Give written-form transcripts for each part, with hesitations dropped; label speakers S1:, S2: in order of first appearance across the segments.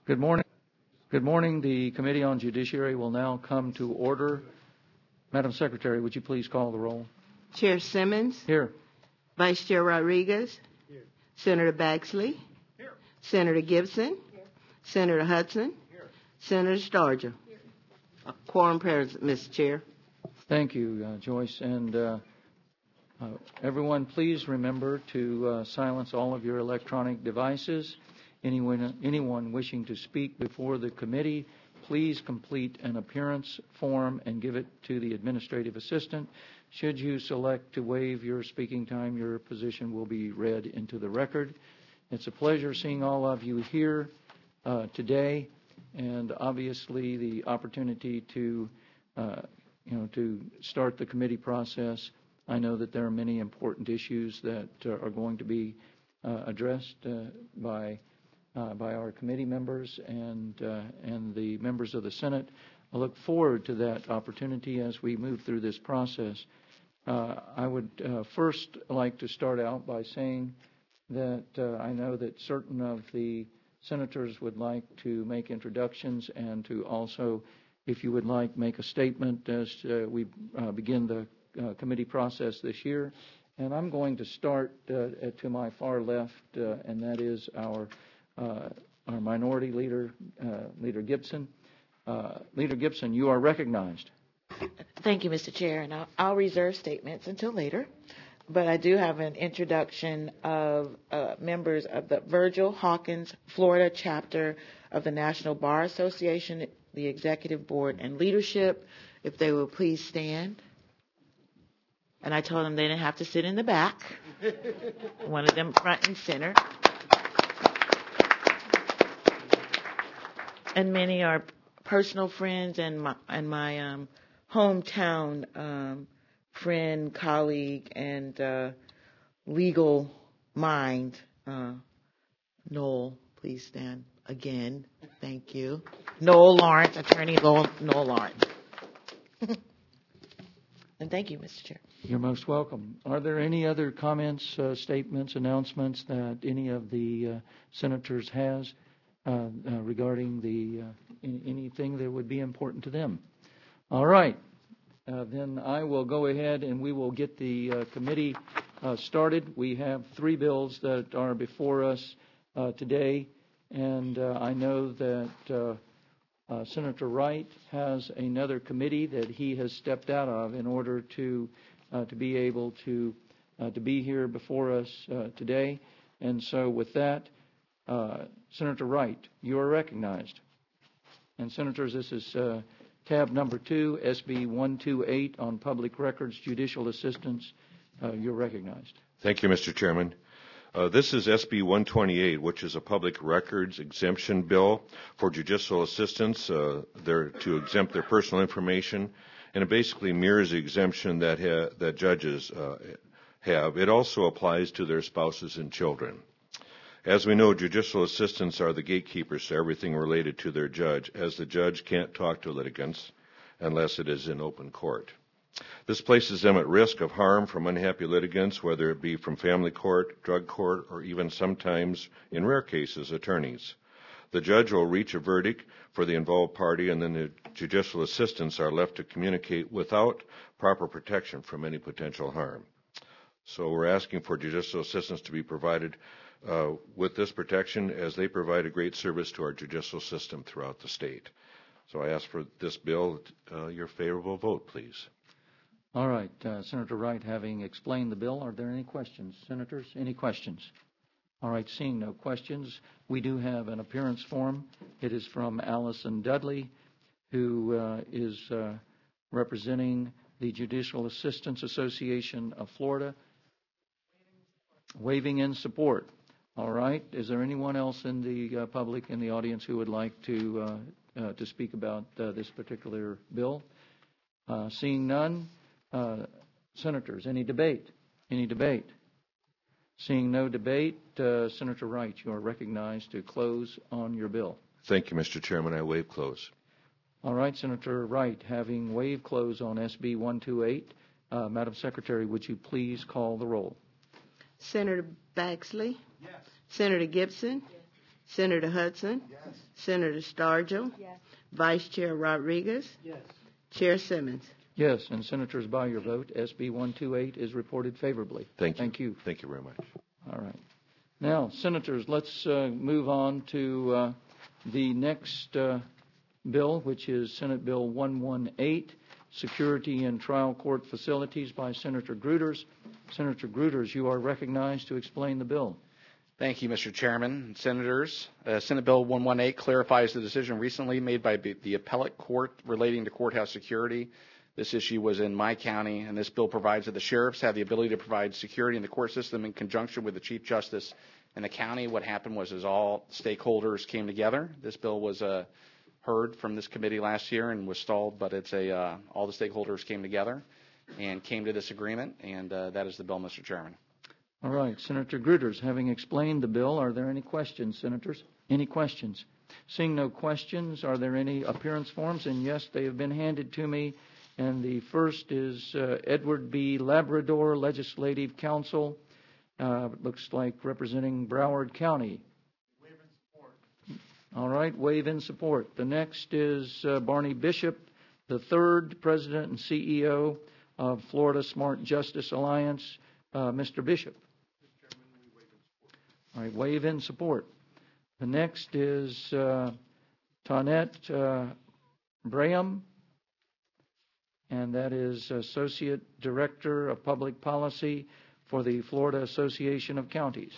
S1: Good morning. Good morning. The Committee on Judiciary will now come to order. Madam Secretary, would you please call the roll?
S2: Chair Simmons.
S1: Here.
S2: Vice Chair Rodriguez. Here. Senator Baxley. Here. Senator Gibson. Here. Senator Hudson. Here. Senator Starger. Here. Quorum present, Mr. Chair.
S1: Thank you, Joyce. And everyone, please remember to silence all of your electronic devices. Anyone wishing to speak before the committee, please complete an appearance form and give it to the administrative assistant. Should you select to waive your speaking time, your position will be read into the record. It's a pleasure seeing all of you here today, and obviously the opportunity to start the committee process. I know that there are many important issues that are going to be addressed by our committee members and the members of the Senate. I look forward to that opportunity as we move through this process. I would first like to start out by saying that I know that certain of the senators would like to make introductions and to also, if you would like, make a statement as we begin the committee process this year. And I'm going to start to my far left, and that is our minority leader, Leader Gibson. Leader Gibson, you are recognized.
S3: Thank you, Mr. Chair, and I'll reserve statements until later. But I do have an introduction of members of the Virgil Hawkins, Florida chapter of the National Bar Association, the Executive Board, and leadership. If they will please stand. And I told them they didn't have to sit in the back. One of them front and center. And many are personal friends and my hometown friend, colleague, and legal mind. Noel, please stand again. Thank you. Noel Lawrence, Attorney Noel Lawrence. And thank you, Mr. Chair.
S1: You're most welcome. Are there any other comments, statements, announcements that any of the senators has regarding anything that would be important to them? All right. Then I will go ahead and we will get the committee started. We have 3 bills that are before us today, and I know that Senator Wright has another committee that he has stepped out of in order to be able to be here before us today. And so with that, Senator Wright, you are recognized. And Senators, this is tab number 2, SB 128 on public records, judicial assistance. You're recognized.
S4: Thank you, Mr. Chairman. This is SB 128, which is a public records exemption bill for judicial assistants. They're to exempt their personal information, and it basically mirrors the exemption that judges have. It also applies to their spouses and children. As we know, judicial assistants are the gatekeepers to everything related to their judge, as the judge can't talk to litigants unless it is in open court. This places them at risk of harm from unhappy litigants, whether it be from family court, drug court, or even sometimes, in rare cases, attorneys. The judge will reach a verdict for the involved party, and then the judicial assistants are left to communicate without proper protection from any potential harm. So we're asking for judicial assistants to be provided with this protection, as they provide a great service to our judicial system throughout the state. So I ask for this bill, your favorable vote, please.
S1: All right, Senator Wright, having explained the bill, are there any questions? Senators, any questions? All right, seeing no questions, we do have an appearance form. It is from Allison Dudley, who is representing the Judicial Assistance Association of Florida, waiving in support. All right, is there anyone else in the public, in the audience, who would like to speak about this particular bill? Seeing none. Senators, any debate? Any debate? Seeing no debate, Senator Wright, you are recognized to close on your bill.
S4: Thank you, Mr. Chairman. I waive close.
S1: All right, Senator Wright, having waived close on SB 128, Madam Secretary, would you please call the roll?
S2: Senator Baxley? Yes. Senator Gibson? Yes. Senator Hudson?
S5: Yes.
S2: Senator Stargell?
S6: Yes.
S2: Vice Chair Rodriguez?
S5: Yes.
S2: Chair Simmons?
S1: Yes, and Senators, by your vote, SB 128 is reported favorably.
S4: Thank you.
S1: Thank you.
S4: Thank you very much.
S1: All right. Now, Senators, let's move on to the next bill, which is Senate Bill 118, Security in Trial Court Facilities by Senator Gruters. Senator Gruters, you are recognized to explain the bill.
S7: Thank you, Mr. Chairman. Senators, Senate Bill 118 clarifies the decision recently made by the appellate court relating to courthouse security. This issue was in my county, and this bill provides that the sheriffs have the ability to provide security in the court system in conjunction with the Chief Justice in the county. What happened was all stakeholders came together. This bill was heard from this committee last year and was stalled, but it's all the stakeholders came together and came to this agreement, and that is the bill, Mr. Chairman.
S1: All right, Senator Gruters, having explained the bill, are there any questions, Senators? Any questions? Seeing no questions, are there any appearance forms? And yes, they have been handed to me. And the first is Edward B. Labrador, Legislative Counsel. Looks like representing Broward County.
S5: Waive in support.
S1: All right, waive in support. The next is Barney Bishop, the third President and CEO of Florida Smart Justice Alliance. Mr. Bishop.
S5: Mr. Chairman, we waive in support.
S1: All right, waive in support. The next is Tonette Braham, and that is Associate Director of Public Policy for the Florida Association of Counties.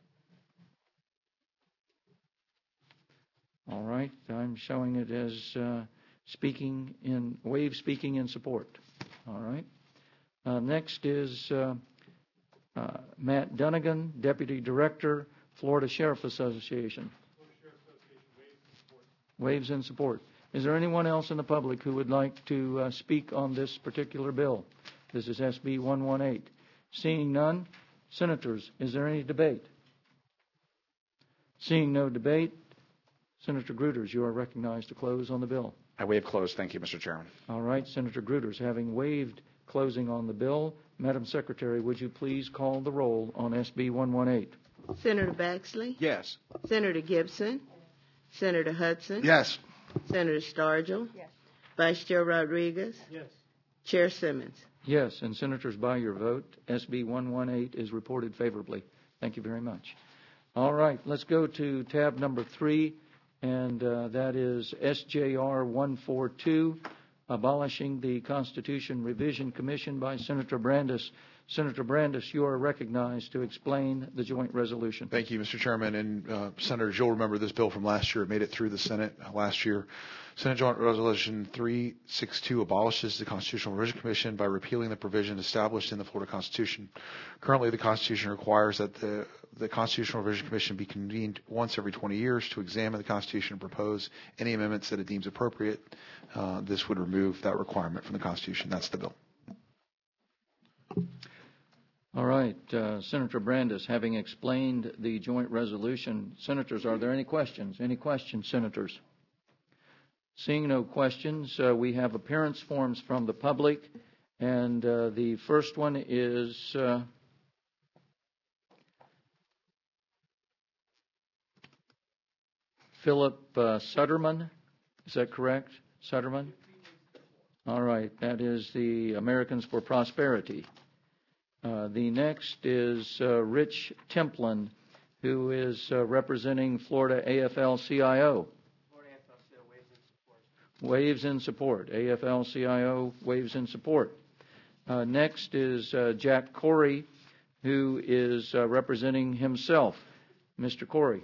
S1: All right, I'm showing it as waive speaking in support. All right. Next is Matt Dunnigan, Deputy Director, Florida Sheriff Association.
S5: Florida Sheriff Association waives in support.
S1: Waves in support. Is there anyone else in the public who would like to speak on this particular bill? This is SB 118. Seeing none, Senators, is there any debate? Seeing no debate, Senator Gruters, you are recognized to close on the bill.
S7: I waive close. Thank you, Mr. Chairman.
S1: All right, Senator Gruters, having waived closing on the bill, Madam Secretary, would you please call the roll on SB 118?
S2: Senator Baxley?
S7: Yes.
S2: Senator Gibson? Senator Hudson?
S5: Yes.
S2: Senator Stargell?
S6: Yes.
S2: Vice Chair Rodriguez?
S5: Yes.
S2: Chair Simmons?
S1: Yes, and Senators, by your vote, SB 118 is reported favorably. Thank you very much. All right, let's go to tab number 3, and that is SJR 142, abolishing the Constitution Revision Commission by Senator Brandes. Senator Brandes, you are recognized to explain the joint resolution.
S8: Thank you, Mr. Chairman. And Senators, you'll remember this bill from last year. It made it through the Senate last year. Senate Joint Resolution 362 abolishes the Constitutional Revision Commission by repealing the provision established in the Florida Constitution. Currently, the Constitution requires that the Constitutional Revision Commission be convened once every 20 years to examine the Constitution and propose any amendments that it deems appropriate. This would remove that requirement from the Constitution. That's the bill.
S1: All right, Senator Brandes, having explained the joint resolution, Senators, are there any questions? Any questions, Senators? Seeing no questions, we have appearance forms from the public, and the first one is Philip Sutterman. Is that correct, Sutterman? All right, that is the Americans for Prosperity. The next is Rich Templin, who is representing Florida AFL-CIO.
S5: Florida AFL-CIO waives in support.
S1: Waves in support. AFL-CIO waves in support. Next is Jack Corey, who is representing himself. Mr. Corey.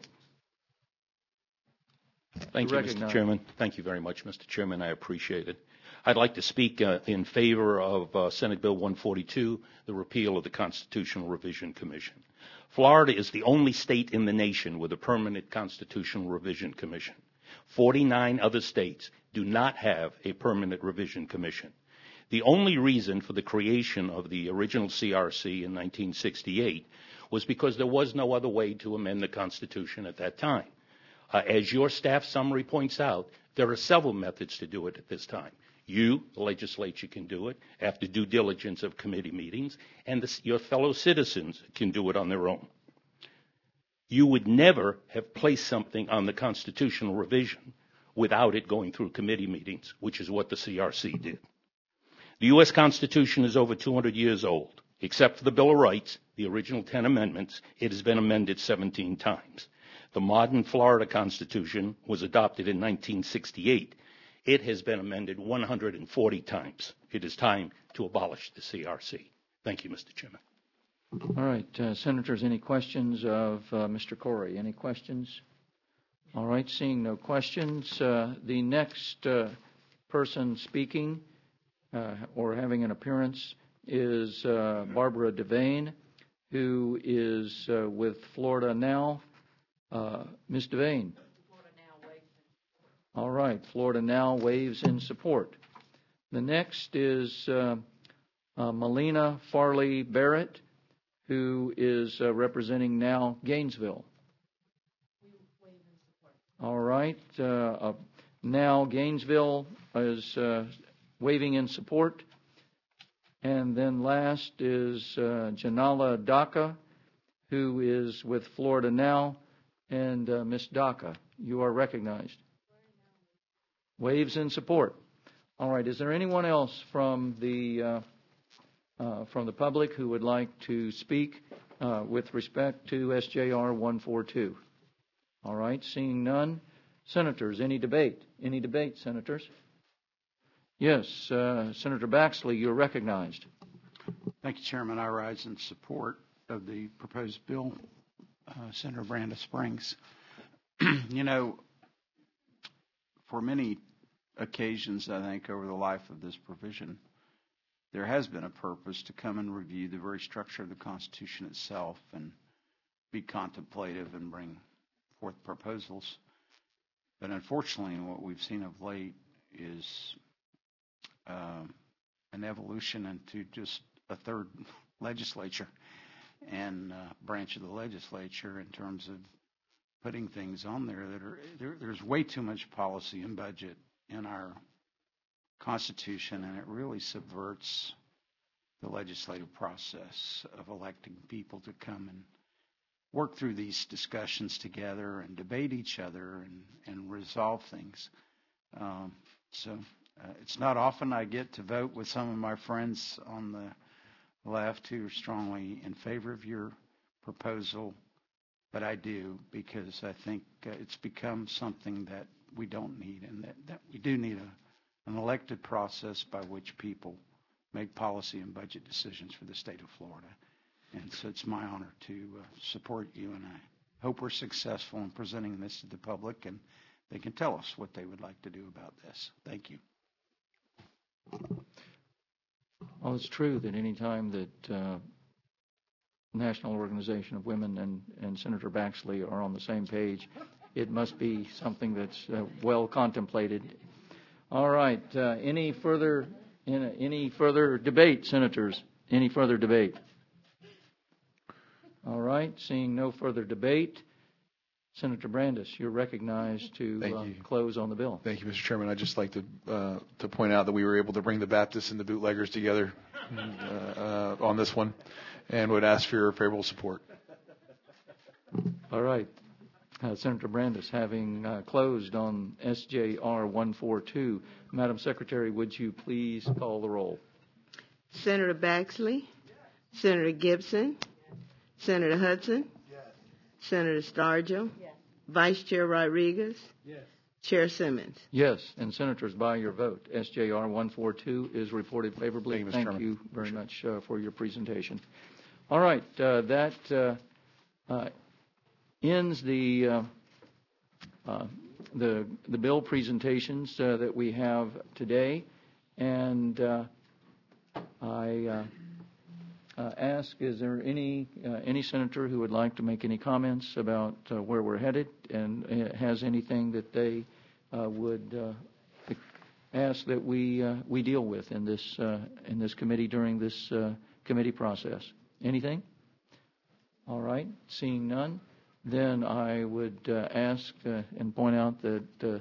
S9: Thank you, Mr. Chairman. Thank you very much, Mr. Chairman. I appreciate it. I'd like to speak in favor of Senate Bill 142, the repeal of the Constitutional Revision Commission. Florida is the only state in the nation with a permanent Constitutional Revision Commission. 49 other states do not have a permanent revision commission. The only reason for the creation of the original CRC in 1968 was because there was no other way to amend the Constitution at that time. As your staff summary points out, there are several methods to do it at this time. You, the legislature, can do it after due diligence of committee meetings, and your fellow citizens can do it on their own. You would never have placed something on the constitutional revision without it going through committee meetings, which is what the CRC did. The U.S. Constitution is over 200 years old. Except for the Bill of Rights, the original 10 amendments, it has been amended 17 times. The modern Florida Constitution was adopted in 1968. It has been amended 140 times. It is time to abolish the CRC. Thank you, Mr. Chairman.
S1: All right, Senators, any questions of Mr. Corey? Any questions? All right, seeing no questions, the next person speaking or having an appearance is Barbara Devane, who is with Florida Now. Ms. Devane. All right, Florida Now waves in support. The next is Melina Farley Barrett, who is representing Now Gainesville. All right, Now Gainesville is waving in support. And then last is Janala Dhaka, who is with Florida Now. And Ms. Dhaka, you are recognized. Waves in support. All right, is there anyone else from the public who would like to speak with respect to SJR 142? All right, seeing none. Senators, any debate? Any debate, Senators? Yes, Senator Baxley, you're recognized.
S6: Thank you, Chairman. I rise in support of the proposed bill. Senator Brandis Springs. You know, for many occasions, I think, over the life of this provision, there has been a purpose to come and review the very structure of the Constitution itself and be contemplative and bring forth proposals. But unfortunately, what we've seen of late is an evolution into just a third legislature and branch of the legislature in terms of putting things on there that are there's way too much policy and budget in our Constitution, and it really subverts the legislative process of electing people to come and work through these discussions together and debate each other and resolve things. It's not often I get to vote with some of my friends on the left who are strongly in favor of your proposal, but I do because I think it's become something that we don't need, and that we do need an elected process by which people make policy and budget decisions for the state of Florida. And so it's my honor to support you, and I hope we're successful in presenting this to the public, and they can tell us what they would like to do about this. Thank you.
S1: Well, it's true that any time that National Organization of Women and Senator Baxley are on the same page, it must be something that's well contemplated. All right. Any further debate, Senators? Any further debate? All right. Seeing no further debate, Senator Brandis, you're recognized to close on the bill.
S8: Thank you, Mr. Chairman. I'd just like to point out that we were able to bring the Baptists and the bootleggers together on this one, and would ask for your favorable support.
S1: All right. Senator Brandis, having closed on SJR 142, Madam Secretary, would you please call the roll?
S2: Senator Baxley? Yes. Senator Gibson? Yes. Senator Hudson? Yes. Senator Stargell? Yes. Vice Chair Rodriguez? Yes. Chair Simmons?
S1: Yes. And Senators, by your vote, SJR 142 is reported favorably. Thank you very much for your presentation. All right. That ends the bill presentations that we have today, and I ask: is there any senator who would like to make any comments about where we're headed, and has anything that they would ask that we deal with in this committee during this committee process? Anything? All right. Seeing none, then I would ask and point out that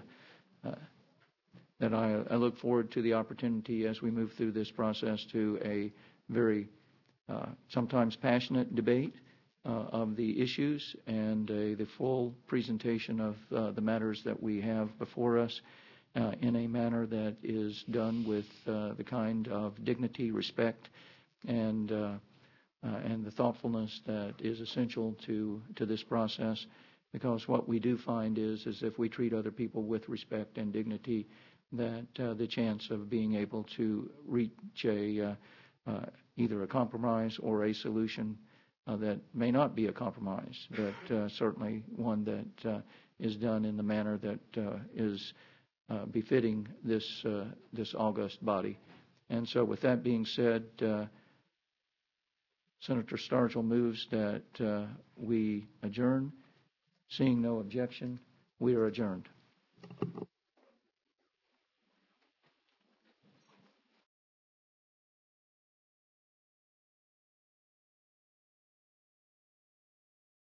S1: I look forward to the opportunity as we move through this process to a very sometimes passionate debate of the issues and the full presentation of the matters that we have before us in a manner that is done with the kind of dignity, respect, and the thoughtfulness that is essential to this process. Because what we do find is if we treat other people with respect and dignity, that the chance of being able to reach either a compromise or a solution that may not be a compromise, but certainly one that is done in the manner that is befitting this august body. And so with that being said, Senator Stargell moves that we adjourn. Seeing no objection, we are adjourned.